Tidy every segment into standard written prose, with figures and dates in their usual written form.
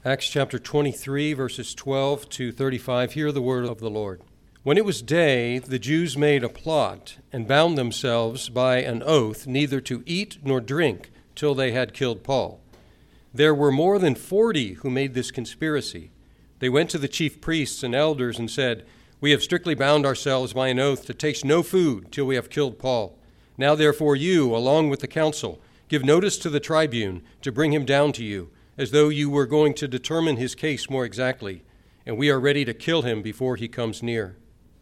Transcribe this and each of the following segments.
Acts chapter 23, verses 12 to 35. Hear the word of the Lord. When it was day, the Jews made a plot and bound themselves by an oath neither to eat nor drink till they had killed Paul. There were more than 40 who made this conspiracy. They went to the chief priests and elders and said, "We have strictly bound ourselves by an oath to taste no food till we have killed Paul. Now therefore you, along with the council, give notice to the tribune to bring him down to you, as though you were going to determine his case more exactly, and we are ready to kill him before he comes near."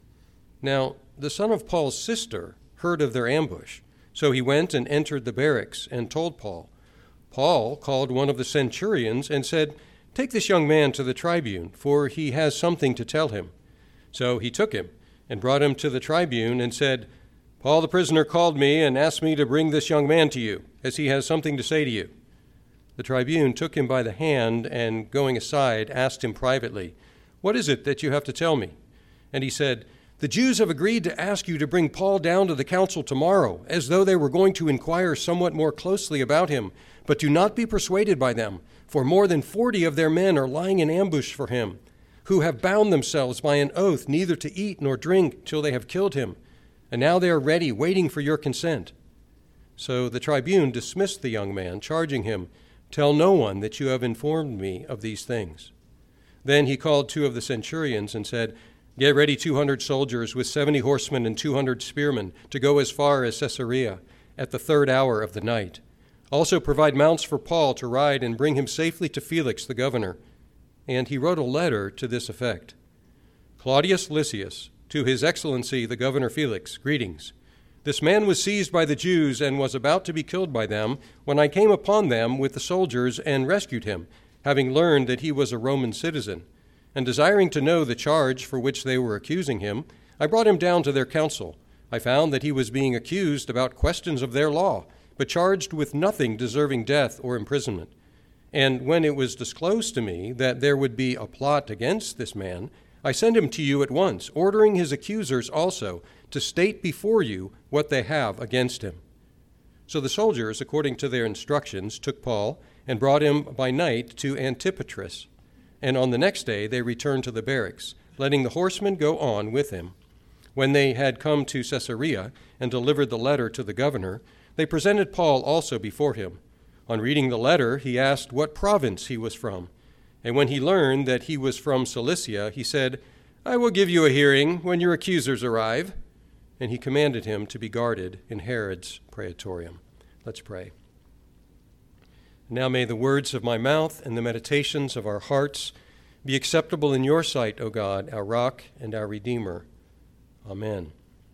Now the son of Paul's sister heard of their ambush, so he went and entered the barracks and told Paul. Paul called one of the centurions and said, "Take this young man to the tribune, for he has something to tell him." So he took him and brought him to the tribune and said, "Paul the prisoner called me and asked me to bring this young man to you, as he has something to say to you." The tribune took him by the hand and, going aside, asked him privately, "What is it that you have to tell me?" And he said, "The Jews have agreed to ask you to bring Paul down to the council tomorrow, as though they were going to inquire somewhat more closely about him. But do not be persuaded by them, for more than 40 of their men are lying in ambush for him, who have bound themselves by an oath neither to eat nor drink till they have killed him. And now they are ready, waiting for your consent." So the tribune dismissed the young man, charging him, "Tell no one that you have informed me of these things." Then he called 2 of the centurions and said, "Get ready 200 soldiers with 70 horsemen and 200 spearmen to go as far as Caesarea at the 3rd hour of the night. Also provide mounts for Paul to ride and bring him safely to Felix the governor." And he wrote a letter to this effect: "Claudius Lysias, to His Excellency the Governor Felix, greetings. This man was seized by the Jews and was about to be killed by them when I came upon them with the soldiers and rescued him, having learned that he was a Roman citizen. And desiring to know the charge for which they were accusing him, I brought him down to their council. I found that he was being accused about questions of their law, but charged with nothing deserving death or imprisonment. And when it was disclosed to me that there would be a plot against this man, I sent him to you at once, ordering his accusers also to state before you what they have against him." So the soldiers, according to their instructions, took Paul and brought him by night to Antipatris. And on the next day they returned to the barracks, letting the horsemen go on with him. When they had come to Caesarea and delivered the letter to the governor, they presented Paul also before him. On reading the letter, he asked what province he was from. And when he learned that he was from Cilicia, he said, "I will give you a hearing when your accusers arrive." And he commanded him to be guarded in Herod's praetorium. Let's pray. Now may the words of my mouth and the meditations of our hearts be acceptable in your sight, O God, our rock and our Redeemer. Amen.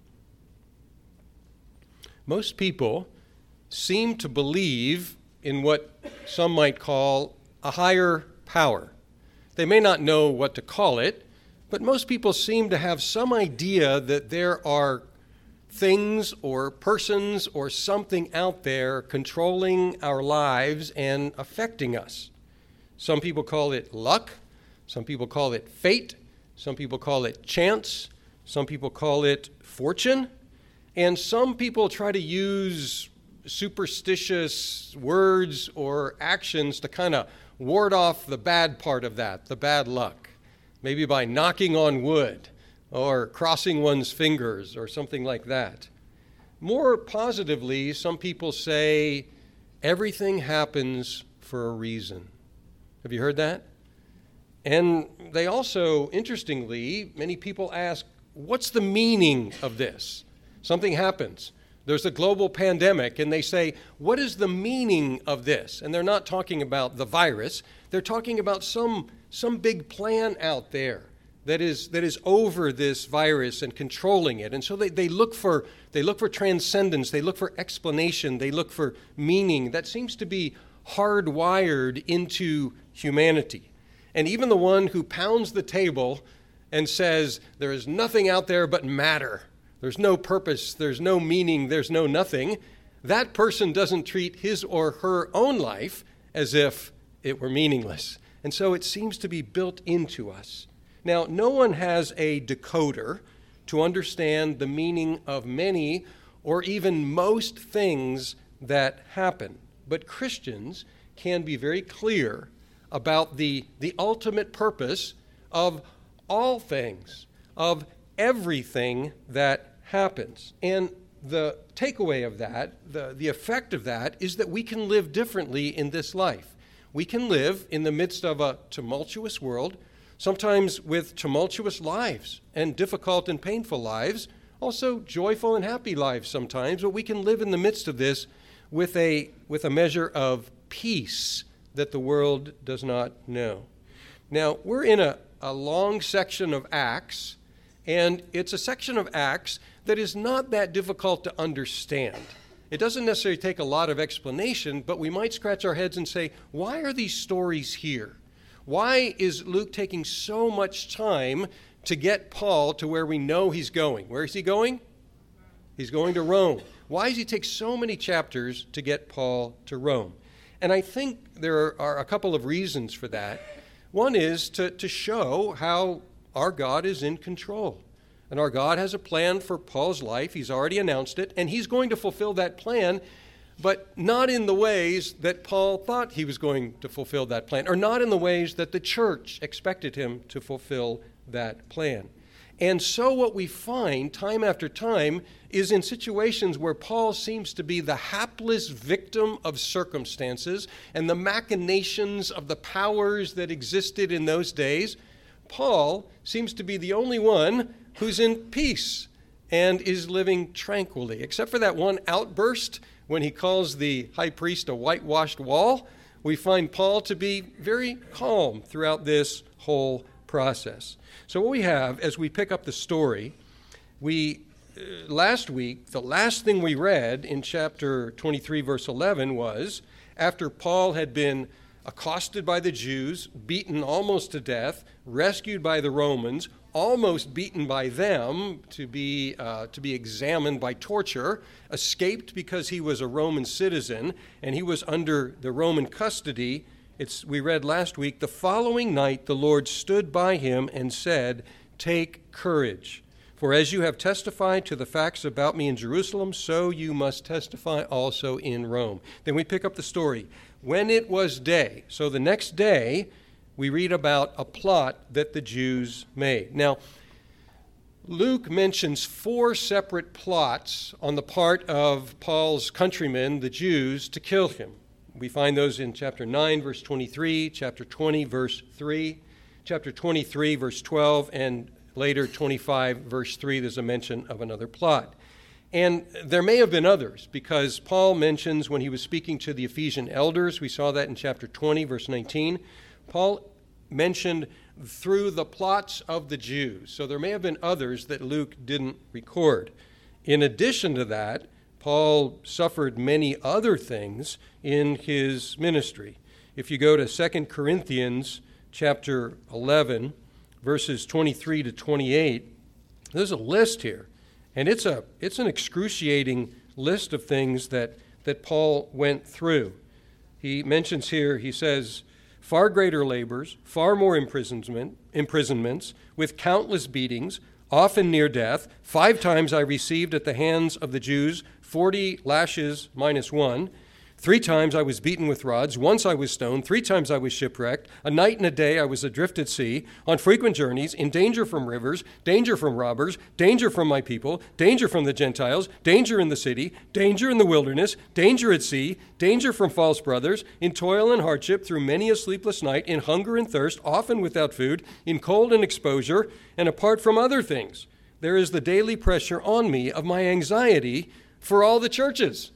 Most people seem to believe in what some might call a higher power. They may not know what to call it, but most people seem to have some idea that there are things or persons or something out there controlling our lives and affecting us. Some people call it luck. Some people call it fate. Some people call it chance. Some people call it fortune. And some people try to use superstitious words or actions to kind of ward off the bad part of that, the bad luck, maybe by knocking on wood or crossing one's fingers or something like that. More positively, some people say everything happens for a reason. Have you heard that? And they also, interestingly, many people ask, what's the meaning of this? Something happens. There's a global pandemic, and they say, what is the meaning of this? And they're not talking about the virus. They're talking about some big plan out there that is over this virus and controlling it. And so they look for transcendence, they look for explanation, they look for meaning. That seems to be hardwired into humanity. And even the one who pounds the table and says, there is nothing out there but matter, there's no purpose, there's no meaning, there's no nothing, that person doesn't treat his or her own life as if it were meaningless. And so it seems to be built into us. Now, no one has a decoder to understand the meaning of many or even most things that happen. But Christians can be very clear about the ultimate purpose of all things, of everything that happens. And the takeaway of that, the effect of that, is that we can live differently in this life. We can live in the midst of a tumultuous world, sometimes with tumultuous lives and difficult and painful lives, also joyful and happy lives sometimes, but we can live in the midst of this with a measure of peace that the world does not know. Now, we're in a long section of Acts, and it's a section of Acts that is not that difficult to understand. It doesn't necessarily take a lot of explanation, but we might scratch our heads and say, why are these stories here? Why is Luke taking so much time to get Paul to where we know he's going? Where is he going? He's going to Rome. Why does he take so many chapters to get Paul to Rome? And I think there are a couple of reasons for that. One is to show how our God is in control. And our God has a plan for Paul's life. He's already announced it, and he's going to fulfill that plan, but not in the ways that Paul thought he was going to fulfill that plan, or not in the ways that the church expected him to fulfill that plan. And so what we find time after time is in situations where Paul seems to be the hapless victim of circumstances and the machinations of the powers that existed in those days, Paul seems to be the only one who's in peace and is living tranquilly, except for that one outburst when he calls the high priest a whitewashed wall. We find Paul to be very calm throughout this whole process. So what we have as we pick up the story, last week, the last thing we read in chapter 23, verse 11 was, after Paul had been accosted by the Jews, beaten almost to death, rescued by the Romans, almost beaten by them to be examined by torture, escaped because he was a Roman citizen, and he was under the Roman custody. We read last week, the following night the Lord stood by him and said, "Take courage, for as you have testified to the facts about me in Jerusalem, so you must testify also in Rome." Then we pick up the story. When it was day, so the next day, we read about a plot that the Jews made. Now, Luke mentions 4 separate plots on the part of Paul's countrymen, the Jews, to kill him. We find those in chapter 9, verse 23, chapter 20, verse 3, chapter 23, verse 12, and later 25, verse 3, there's a mention of another plot. And there may have been others, because Paul mentions when he was speaking to the Ephesian elders, we saw that in chapter 20, verse 19, Paul mentioned through the plots of the Jews. So there may have been others that Luke didn't record. In addition to that, Paul suffered many other things in his ministry. If you go to 2 Corinthians chapter 11, verses 23 to 28, there's a list here. And it's an excruciating list of things that Paul went through. He mentions here, he says, far greater labors, far more imprisonments, with countless beatings, often near death. 5 times I received at the hands of the Jews 40 lashes minus 1. 3 times I was beaten with rods. Once I was stoned. 3 times I was shipwrecked. A night and a day I was adrift at sea, on frequent journeys, in danger from rivers, danger from robbers, danger from my people, danger from the Gentiles, danger in the city, danger in the wilderness, danger at sea, danger from false brothers, in toil and hardship, through many a sleepless night, in hunger and thirst, often without food, in cold and exposure, and apart from other things. There is the daily pressure on me of my anxiety for all the churches.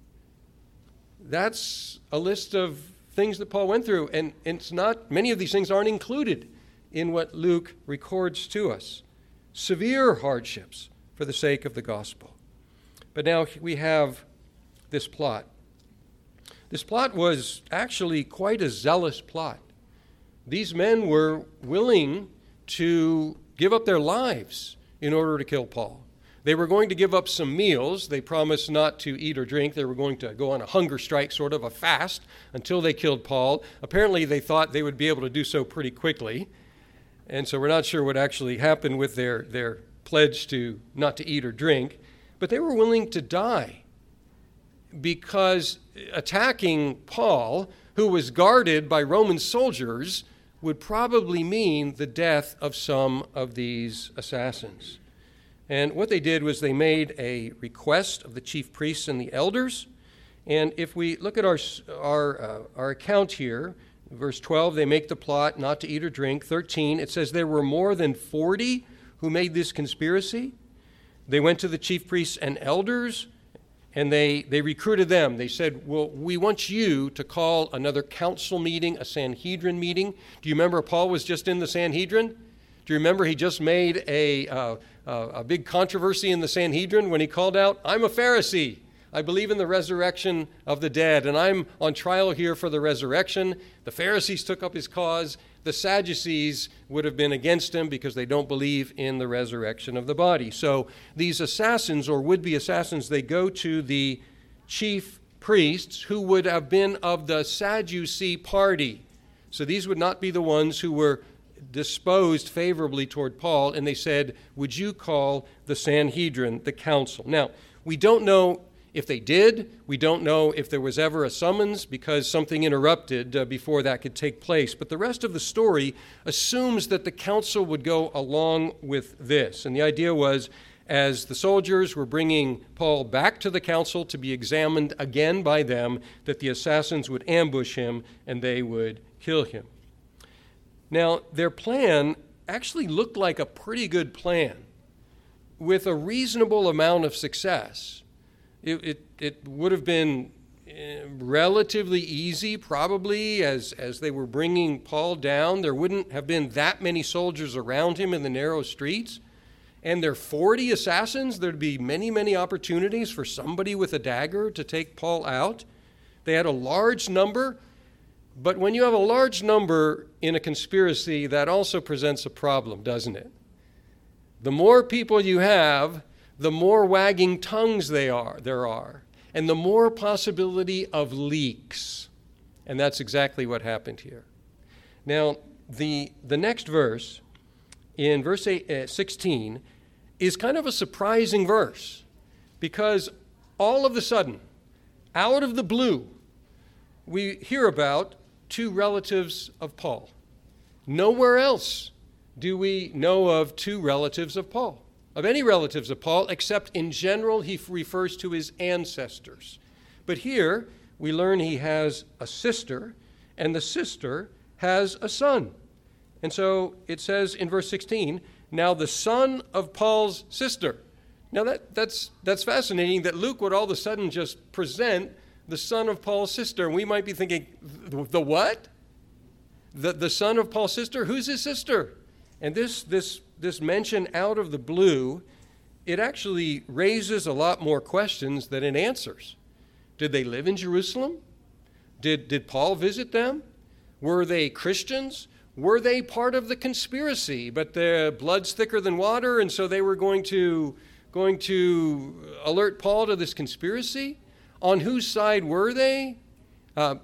That's a list of things that Paul went through, and it's not, many of these things aren't included in what Luke records to us. Severe hardships for the sake of the gospel. But now we have this plot. This plot was actually quite a zealous plot. These men were willing to give up their lives in order to kill Paul. They were going to give up some meals. They promised not to eat or drink. They were going to go on a hunger strike, sort of a fast, until they killed Paul. Apparently, they thought they would be able to do so pretty quickly. And so we're not sure what actually happened with their pledge to not to eat or drink. But they were willing to die because attacking Paul who was guarded by Roman soldiers would probably mean the death of some of these assassins. And what they did was they made a request of the chief priests and the elders. And if we look at our account here, verse 12, they make the plot not to eat or drink. 13, it says there were more than 40 who made this conspiracy. They went to the chief priests and elders, and they recruited them. They said, well, we want you to call another council meeting, a Sanhedrin meeting. Do you remember Paul was just in the Sanhedrin? Do you remember he just made a big controversy in the Sanhedrin when he called out, I'm a Pharisee. I believe in the resurrection of the dead, and I'm on trial here for the resurrection. The Pharisees took up his cause. The Sadducees would have been against him because they don't believe in the resurrection of the body. So these assassins or would-be assassins, they go to the chief priests who would have been of the Sadducee party. So these would not be the ones who were disposed favorably toward Paul, and they said, would you call the Sanhedrin, the council? Now, we don't know if they did. We don't know if there was ever a summons because something interrupted before that could take place. But the rest of the story assumes that the council would go along with this. And the idea was, as the soldiers were bringing Paul back to the council to be examined again by them, that the assassins would ambush him and they would kill him. Now, their plan actually looked like a pretty good plan with a reasonable amount of success. It would have been relatively easy, probably, as they were bringing Paul down. There wouldn't have been that many soldiers around him in the narrow streets. And there are 40 assassins. There'd be many, many opportunities for somebody with a dagger to take Paul out. They had a large number. But when you have a large number in a conspiracy, that also presents a problem, doesn't it? The more people you have, the more wagging tongues there are, and the more possibility of leaks. And that's exactly what happened here. Now, the next verse, in verse 16, is kind of a surprising verse, because all of a sudden, out of the blue, we hear about two relatives of Paul. Nowhere else do we know of two relatives of Paul, of any relatives of Paul, except in general he refers to his ancestors. But here we learn he has a sister, and the sister has a son. And so it says in verse 16, now the son of Paul's sister. Now that's fascinating that Luke would all of a sudden just present the son of Paul's sister. And we might be thinking, the what? The son of Paul's sister? Who's his sister? And this mention out of the blue, it actually raises a lot more questions than it answers. Did they live in Jerusalem? Did Paul visit them? Were they Christians? Were they part of the conspiracy? But their blood's thicker than water, and so they were going to alert Paul to this conspiracy? On whose side were they? How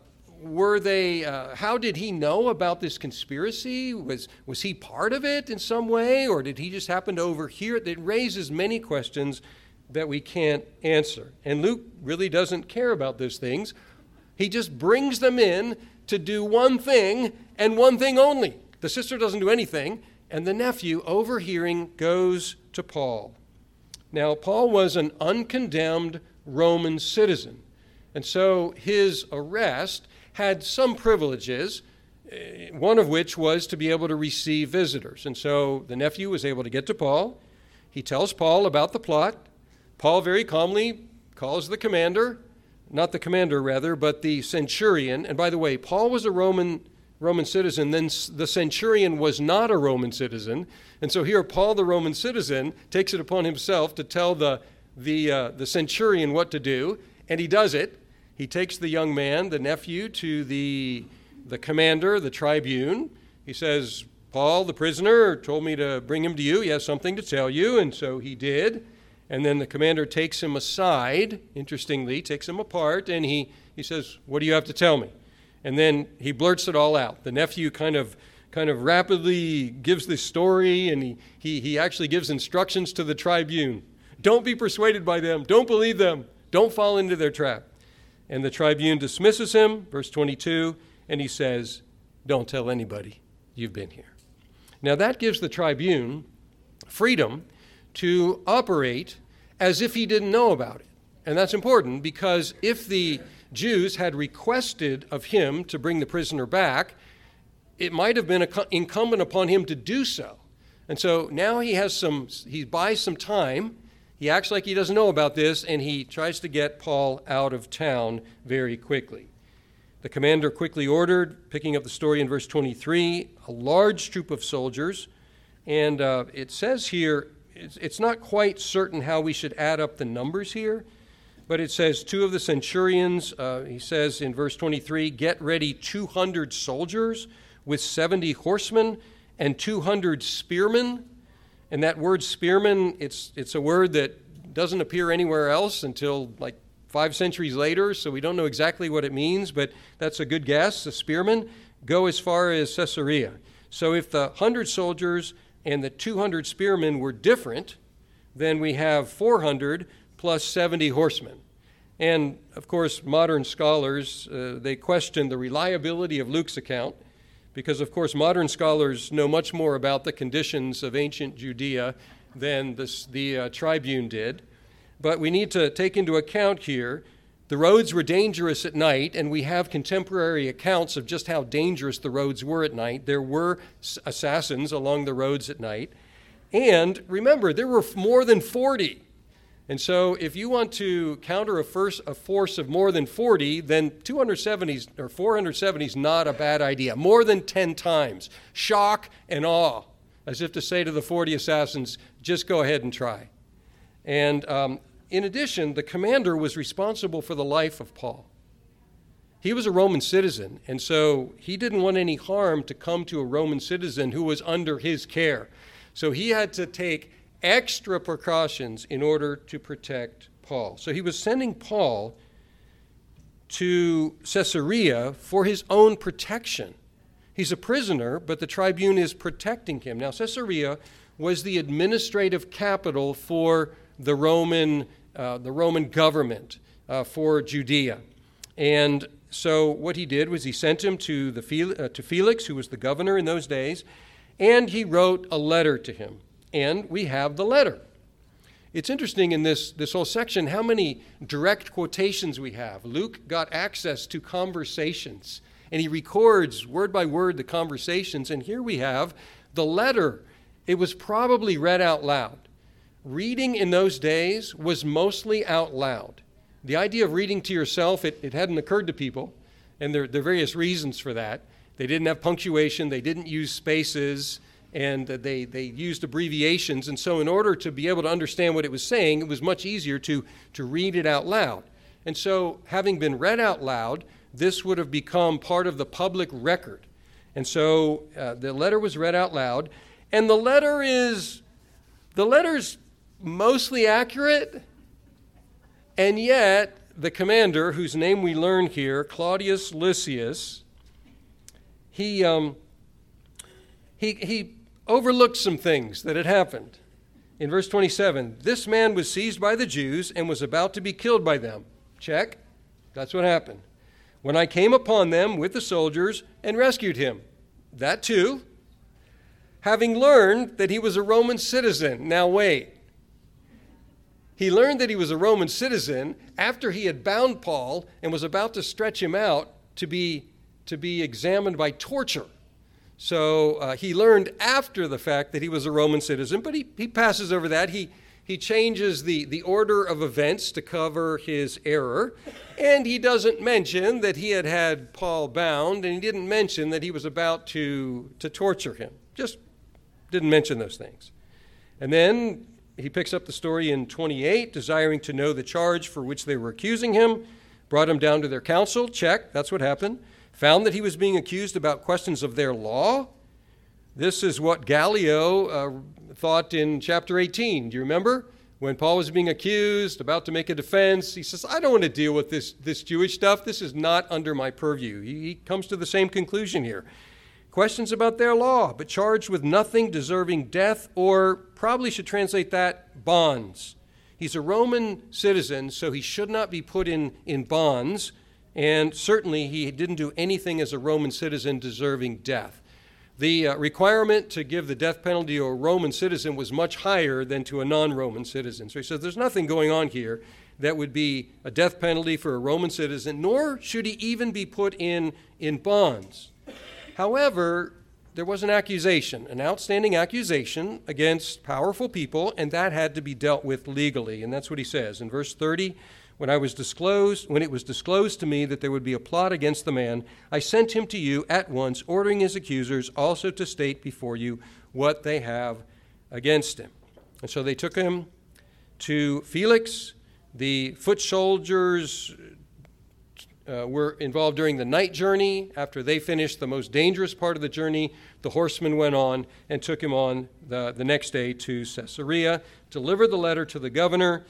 did he know about this conspiracy? Was he part of it in some way, or did he just happen to overhear it? It raises many questions that we can't answer. And Luke really doesn't care about those things. He just brings them in to do one thing and one thing only. The sister doesn't do anything, and the nephew, overhearing, goes to Paul. Now, Paul was an uncondemned Roman citizen, and so his arrest had some privileges, one of which was to be able to receive visitors. And so the nephew was able to get to Paul. He tells Paul about the plot. Paul very calmly calls the commander, not the commander rather, but the centurion. And by the way, Paul was a Roman citizen, then the centurion was not a Roman citizen. And so here Paul, the Roman citizen, takes it upon himself to tell the centurion what to do, and he does it. He takes the young man, the nephew, to the commander, the tribune. He says, Paul, the prisoner, told me to bring him to you. He has something to tell you, and so he did. And then the commander takes him aside, interestingly, takes him apart, and he says, what do you have to tell me? And then he blurts it all out. The nephew kind of rapidly gives this story, and he actually gives instructions to the tribune. Don't be persuaded by them. Don't believe them. Don't fall into their trap. And the tribune dismisses him, verse 22, and he says, don't tell anybody you've been here. Now that gives the tribune freedom to operate as if he didn't know about it. And that's important because if the Jews had requested of him to bring the prisoner back, it might have been incumbent upon him to do so. And so now he buys some time. He acts like he doesn't know about this, and he tries to get Paul out of town very quickly. The commander quickly ordered, picking up the story in verse 23, a large troop of soldiers. And it says here, it's not quite certain how we should add up the numbers here, but it says 2 of the centurions, he says in verse 23, get ready 200 soldiers with 70 horsemen and 200 spearmen. And that word spearman, it's a word that doesn't appear anywhere else until like 5 centuries later, so we don't know exactly what it means, but that's a good guess. The spearmen go as far as Caesarea. So if the 100 soldiers and the 200 spearmen were different, then we have 400 plus 70 horsemen. And, of course, modern scholars, they question the reliability of Luke's account because, of course, modern scholars know much more about the conditions of ancient Judea than the tribune did. But we need to take into account here the roads were dangerous at night, and we have contemporary accounts of just how dangerous the roads were at night. There were assassins along the roads at night. And remember, there were more than 40. And so if you want to counter a force of more than 40, then 270 or 470 is not a bad idea. More than 10 times. Shock and awe, as if to say to the 40 assassins, just go ahead and try. And in addition, the commander was responsible for the life of Paul. He was a Roman citizen, and so he didn't want any harm to come to a Roman citizen who was under his care. So he had to take extra precautions in order to protect Paul. So he was sending Paul to Caesarea for his own protection. He's a prisoner, but the tribune is protecting him. Now, Caesarea was the administrative capital for the Roman government for Judea. And so what he did was he sent him to Felix, who was the governor in those days, and he wrote a letter to him. And we have the letter. It's interesting in this whole section how many direct quotations we have. Luke got access to conversations, and he records word by word the conversations. And here we have the letter. It was probably read out loud. Reading in those days was mostly out loud. The idea of reading to yourself, it hadn't occurred to people, and there are various reasons for that. They didn't have punctuation, they didn't use spaces, and they used abbreviations. And so in order to be able to understand what it was saying, it was much easier to read it out loud. And so having been read out loud, this would have become part of the public record. And so the letter was read out loud, and the letter's mostly accurate, and yet the commander, whose name we learn here, Claudius Lysias, he overlooked some things that had happened. In verse 27, this man was seized by the Jews and was about to be killed by them. Check. That's what happened. When I came upon them with the soldiers and rescued him. That too. Having learned that he was a Roman citizen. Now wait. He learned that he was a Roman citizen after he had bound Paul and was about to stretch him out to be examined by torture. So he learned after the fact that he was a Roman citizen, but he passes over that. He changes the order of events to cover his error, and he doesn't mention that he had Paul bound, and he didn't mention that he was about to torture him. Just didn't mention those things. And then he picks up the story in 28, desiring to know the charge for which they were accusing him, brought him down to their council. Check, that's what happened. Found that he was being accused about questions of their law. This is what Gallio thought in chapter 18. Do you remember? When Paul was being accused, about to make a defense, he says, I don't want to deal with this Jewish stuff. This is not under my purview. He comes to the same conclusion here. Questions about their law, but charged with nothing deserving death, or probably should translate that, bonds. He's a Roman citizen, so he should not be put in bonds. and certainly he didn't do anything as a Roman citizen deserving death. The requirement to give the death penalty to a Roman citizen was much higher than to a non-Roman citizen. So he says there's nothing going on here that would be a death penalty for a Roman citizen, nor should he even be put in bonds. However, there was an accusation, an outstanding accusation against powerful people, and that had to be dealt with legally. And that's what he says in verse 30. When it was disclosed to me that there would be a plot against the man, I sent him to you at once, ordering his accusers also to state before you what they have against him. And so they took him to Felix. The foot soldiers were involved during the night journey. After they finished the most dangerous part of the journey, the horsemen went on and took him on the next day to Caesarea, delivered the letter to the governor.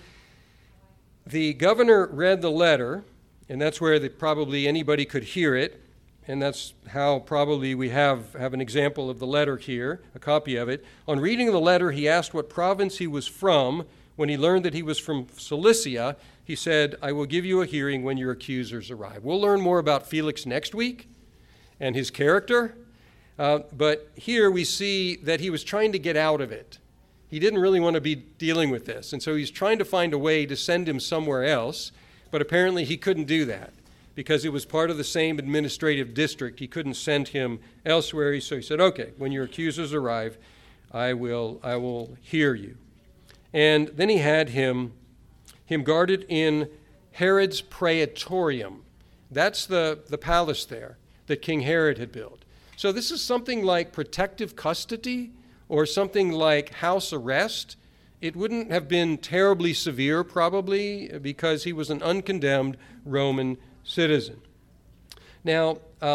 The governor read the letter, and that's where probably anybody could hear it, and that's how probably we have an example of the letter here, a copy of it. On reading the letter, he asked what province he was from. When he learned that he was from Cilicia, he said, I will give you a hearing when your accusers arrive. We'll learn more about Felix next week and his character, but here we see that he was trying to get out of it. He didn't really want to be dealing with this, and so he's trying to find a way to send him somewhere else, but apparently he couldn't do that because it was part of the same administrative district. He couldn't send him elsewhere, so he said, okay, when your accusers arrive, I will hear you. And then he had him guarded in Herod's praetorium. That's the palace there that King Herod had built. So this is something like protective custody or something like house arrest. It wouldn't have been terribly severe probably because he was an uncondemned Roman citizen. Now,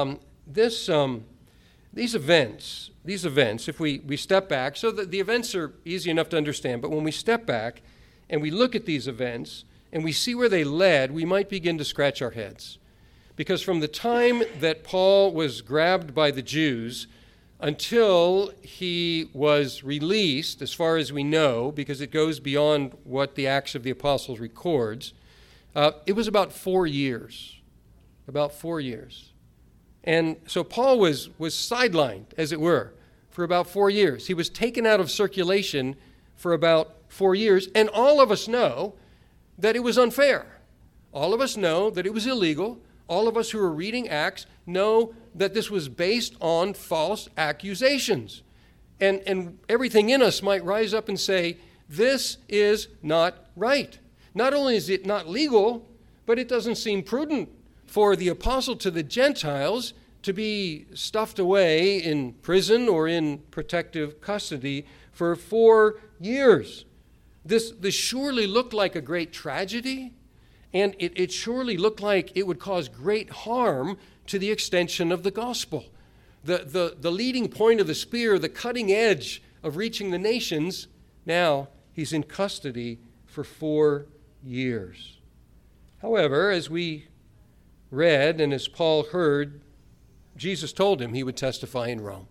these events, if we step back, so that the events are easy enough to understand, but when we step back and we look at these events and we see where they led, we might begin to scratch our heads. Because from the time that Paul was grabbed by the Jews until he was released, as far as we know, because it goes beyond what the Acts of the Apostles records, it was about 4 years. About 4 years. And so Paul was sidelined, as it were, for about 4 years. He was taken out of circulation for about 4 years, and all of us know that it was unfair. All of us know that it was illegal. All of us who are reading Acts know that this was based on false accusations. And everything in us might rise up and say, this is not right. Not only is it not legal, but it doesn't seem prudent for the apostle to the Gentiles to be stuffed away in prison or in protective custody for 4 years. This surely looked like a great tragedy, and it surely looked like it would cause great harm to the extension of the gospel. The leading point of the spear, the cutting edge of reaching the nations, now he's in custody for 4 years. However, as we read and as Paul heard, Jesus told him he would testify in Rome.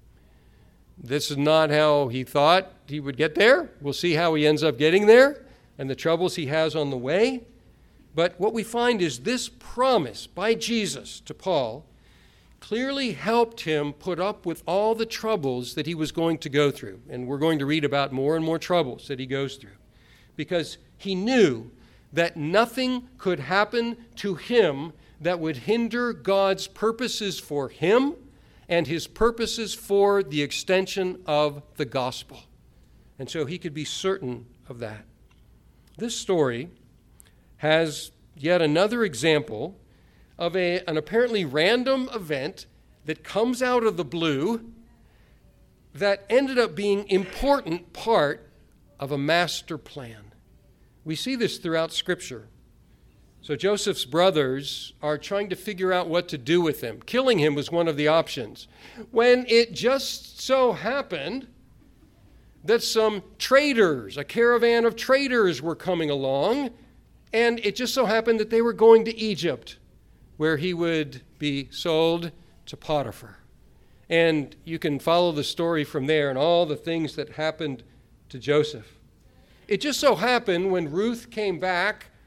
This is not how he thought he would get there. We'll see how he ends up getting there and the troubles he has on the way. But what we find is this promise by Jesus to Paul clearly helped him put up with all the troubles that he was going to go through. And we're going to read about more and more troubles that he goes through. Because he knew that nothing could happen to him that would hinder God's purposes for him and his purposes for the extension of the gospel. And so he could be certain of that. This story has yet another example of an apparently random event that comes out of the blue that ended up being an important part of a master plan. We see this throughout Scripture. So Joseph's brothers are trying to figure out what to do with him. Killing him was one of the options. When it just so happened that some traders, a caravan of traders were coming along, and it just so happened that they were going to Egypt, where he would be sold to Potiphar. And you can follow the story from there and all the things that happened to Joseph. It just so happened when Ruth came back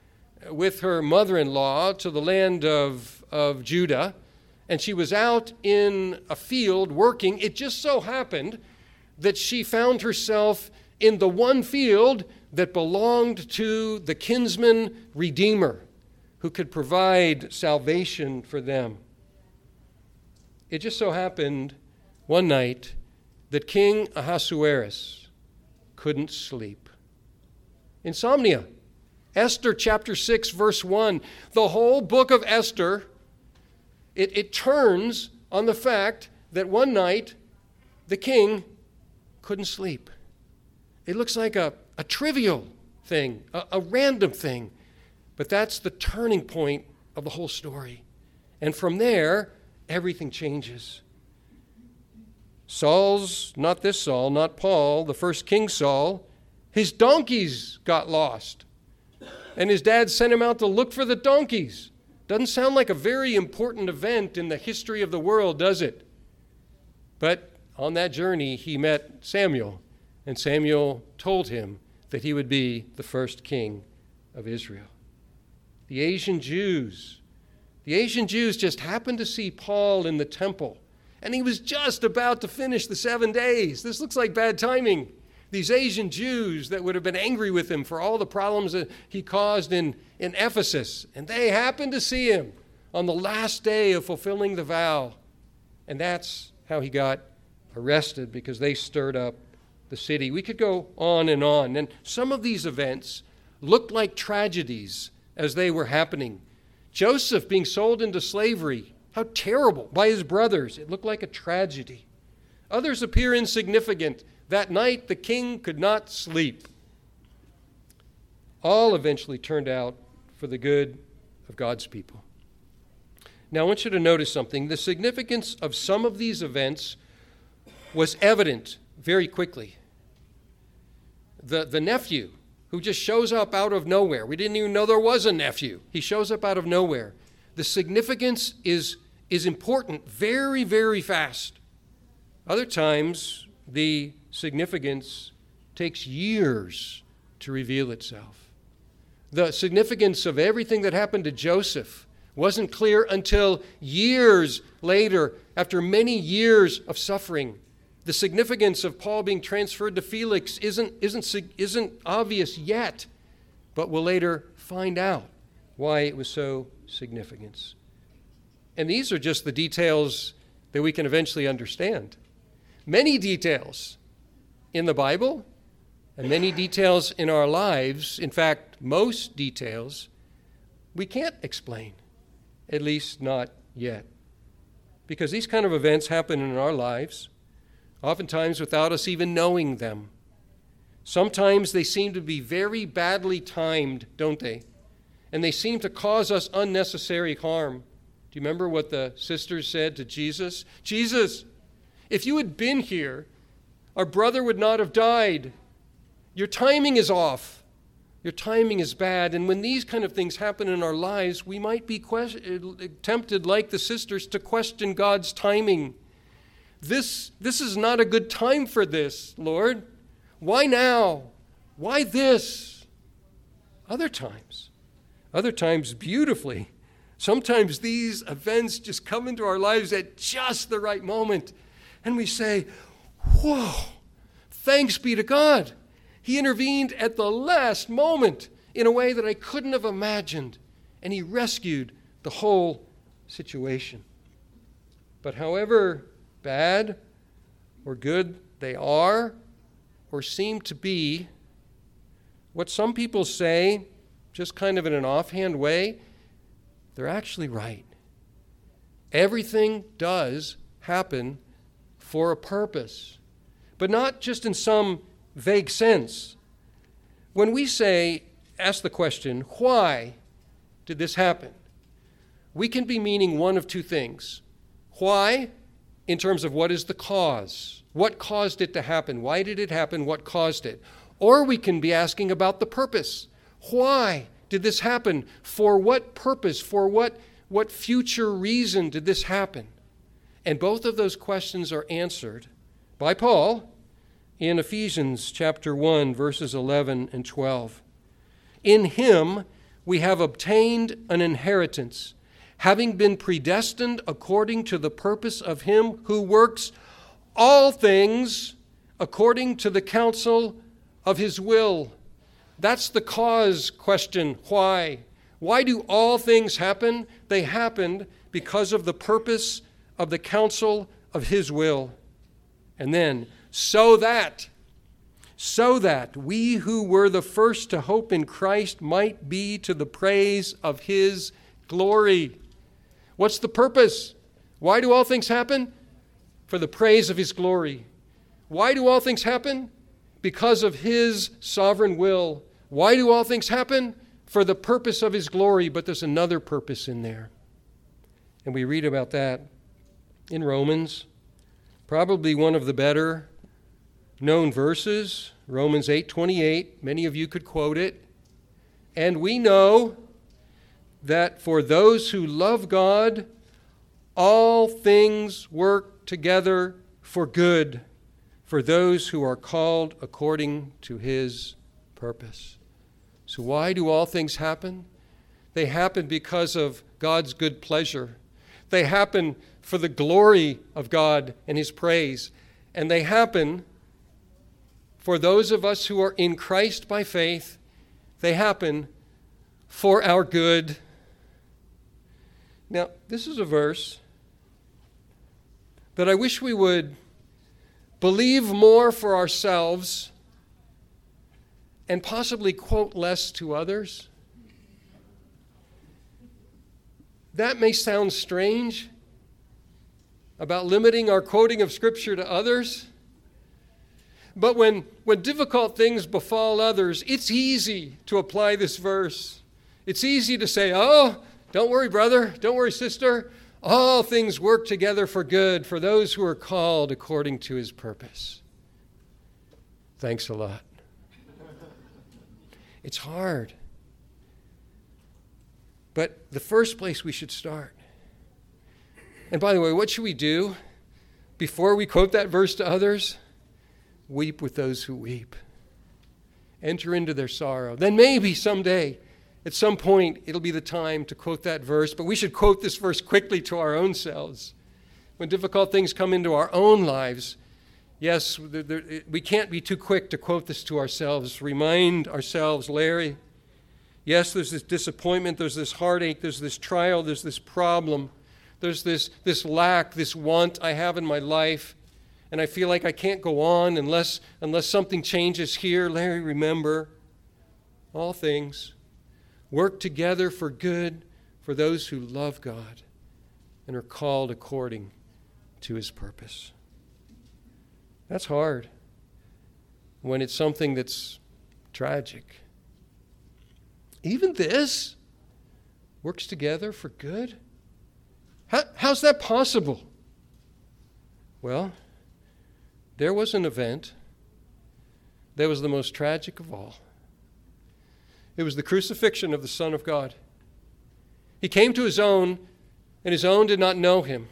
with her mother-in-law to the land of Judah, and she was out in a field working. It just so happened that she found herself in the one field that belonged to the kinsman redeemer who could provide salvation for them. It just so happened one night that King Ahasuerus couldn't sleep. Insomnia. Esther chapter 6, verse 1. The whole book of Esther, it turns on the fact that one night the king couldn't sleep. It looks like a trivial thing, a random thing, but that's the turning point of the whole story. And from there, everything changes. Saul's, not this Saul, not Paul, the first King Saul, his donkeys got lost. And his dad sent him out to look for the donkeys. Doesn't sound like a very important event in the history of the world, does it? But on that journey, he met Samuel, and Samuel told him that he would be the first king of Israel. The Asian Jews just happened to see Paul in the temple, and he was just about to finish the 7 days. This looks like bad timing. These Asian Jews that would have been angry with him for all the problems that he caused in Ephesus. And they happened to see him on the last day of fulfilling the vow. And that's how he got arrested, because they stirred up the city. We could go on. And some of these events looked like tragedies as they were happening. Joseph being sold into slavery, how terrible, by his brothers. It looked like a tragedy. Others appear insignificant. That night, the king could not sleep. All eventually turned out for the good of God's people. Now, I want you to notice something. The significance of some of these events was evident very quickly. The nephew who just shows up out of nowhere. We didn't even know there was a nephew. He shows up out of nowhere. The significance is important very, very fast. Other times, the significance takes years to reveal itself. The significance of everything that happened to Joseph wasn't clear until years later, after many years of suffering. The significance of Paul being transferred to Felix isn't obvious yet, but we'll later find out why it was so significant. And these are just the details that we can eventually understand. Many details in the Bible and many details in our lives, in fact, most details, we can't explain, at least not yet. Because these kind of events happen in our lives, oftentimes without us even knowing them. Sometimes they seem to be very badly timed, don't they? And they seem to cause us unnecessary harm. Do you remember what the sisters said to Jesus? Jesus, if you had been here, our brother would not have died. Your timing is off. Your timing is bad. And when these kind of things happen in our lives, we might be tempted, like the sisters, to question God's timing. This is not a good time for this, Lord. Why now? Why this? Other times beautifully. Sometimes these events just come into our lives at just the right moment. And we say, whoa, thanks be to God. He intervened at the last moment in a way that I couldn't have imagined. And he rescued the whole situation. But however bad or good they are or seem to be, what some people say, just kind of in an offhand way, they're actually right. Everything does happen for a purpose, but not just in some vague sense. When we ask the question, why did this happen? We can be meaning one of two things. Why, in terms of what is the cause? What caused it to happen? Why did it happen? What caused it? Or we can be asking about the purpose. Why did this happen? For what purpose? For what future reason did this happen? And both of those questions are answered by Paul in Ephesians chapter 1, verses 11 and 12. In him we have obtained an inheritance, having been predestined according to the purpose of him who works all things according to the counsel of his will. That's the cause question. Why? Why do all things happen? They happened because of the purpose of the counsel of his will. And then, so that we who were the first to hope in Christ might be to the praise of his glory. What's the purpose? Why do all things happen? For the praise of his glory. Why do all things happen? Because of his sovereign will. Why do all things happen? For the purpose of his glory. But there's another purpose in there. And we read about that in Romans. Probably one of the better known verses, Romans 8:28. Many of you could quote it. And we know that for those who love God, all things work together for good, for those who are called according to his purpose. So why do all things happen? They happen because of God's good pleasure. They happen for the glory of God and his praise. And they happen for those of us who are in Christ by faith. They happen for our good. Now, this is a verse that I wish we would believe more for ourselves and possibly quote less to others. That may sound strange about limiting our quoting of Scripture to others, but when difficult things befall others, it's easy to apply this verse. It's easy to say, oh, don't worry, brother, don't worry, sister. All things work together for good for those who are called according to his purpose. Thanks a lot. It's hard. But the first place we should start. And by the way, what should we do before we quote that verse to others? Weep with those who weep. Enter into their sorrow. Then maybe someday, at some point, it'll be the time to quote that verse. But we should quote this verse quickly to our own selves. When difficult things come into our own lives, yes, we can't be too quick to quote this to ourselves. Remind ourselves, Larry, yes, there's this disappointment, there's this heartache, there's this trial, there's this problem, there's this lack, this want I have in my life, and I feel like I can't go on unless something changes here. Larry, remember, all things work together for good for those who love God and are called according to his purpose. That's hard when it's something that's tragic. Even this works together for good? How's that possible? Well, there was an event that was the most tragic of all. It was the crucifixion of the Son of God. He came to his own, and his own did not know him.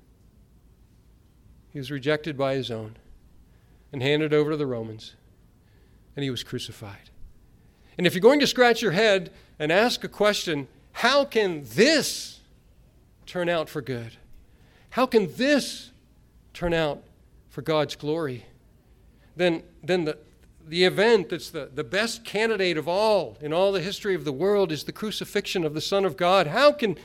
He was rejected by his own and handed over to the Romans, and he was crucified. And if you're going to scratch your head and ask a question, how can this turn out for good? How can this turn out for God's glory? Then the event that's the best candidate of all in all the history of the world is the crucifixion of the Son of God. How can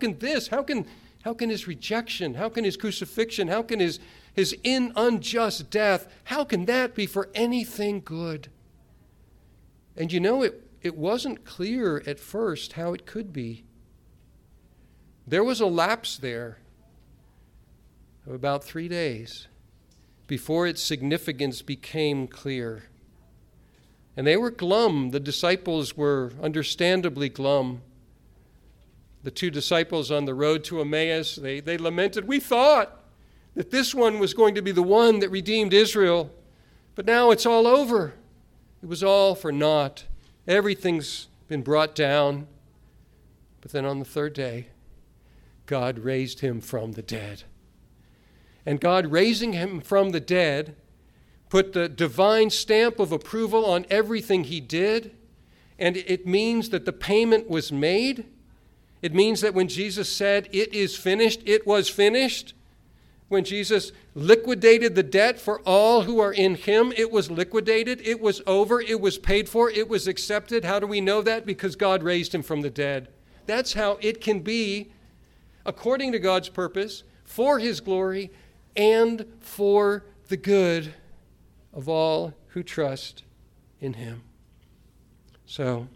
his rejection, how can his crucifixion, how can his unjust death, how can that be for anything good? And you know, it wasn't clear at first how it could be. There was a lapse there of about 3 days before its significance became clear. And they were glum. The disciples were understandably glum. The 2 disciples on the road to Emmaus, they lamented, we thought that this one was going to be the one that redeemed Israel, but now it's all over. It was all for naught. Everything's been brought down. But then on the 3rd day, God raised him from the dead. And God raising him from the dead put the divine stamp of approval on everything he did And it means that the payment was made. It means that when Jesus said, "It is finished," it was finished. When Jesus liquidated the debt for all who are in him, it was liquidated, it was over, it was paid for, it was accepted. How do we know that? Because God raised him from the dead. That's how it can be, according to God's purpose, for his glory, and for the good of all who trust in him. So,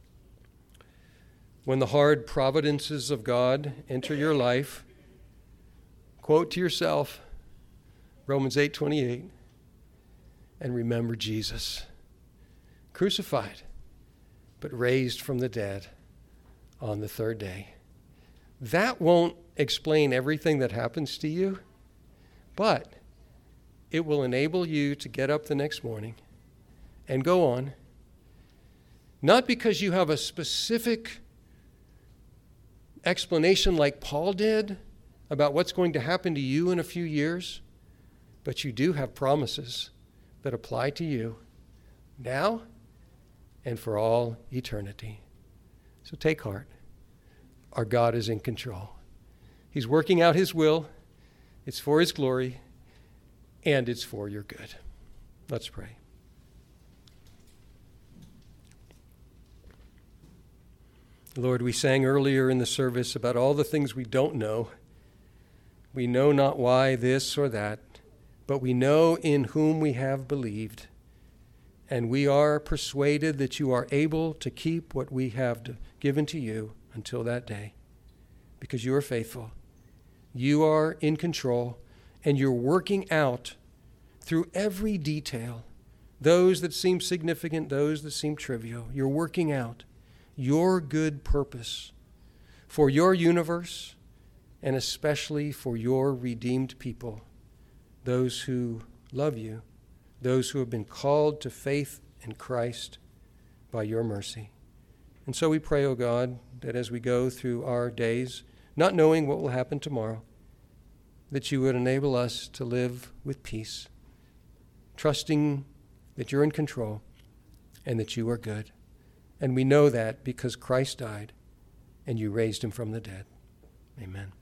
when the hard providences of God enter your life, quote to yourself Romans 8:28 and remember Jesus, crucified but raised from the dead on the third day. That won't explain everything that happens to you, but it will enable you to get up the next morning and go on, not because you have a specific explanation like Paul did about what's going to happen to you in a few years, but you do have promises that apply to you now and for all eternity. So take heart. Our God is in control. He's working out his will. It's for his glory, and it's for your good. Let's pray. Lord, we sang earlier in the service about all the things we don't know. We know not why this or that, but we know in whom we have believed, and we are persuaded that you are able to keep what we have given to you until that day, because you are faithful. You are in control, and you're working out through every detail, those that seem significant, those that seem trivial. You're working out your good purpose for your universe, and especially for your redeemed people, those who love you, those who have been called to faith in Christ by your mercy. And so we pray, O God, that as we go through our days, not knowing what will happen tomorrow, that you would enable us to live with peace, trusting that you're in control and that you are good. And we know that because Christ died and you raised him from the dead. Amen.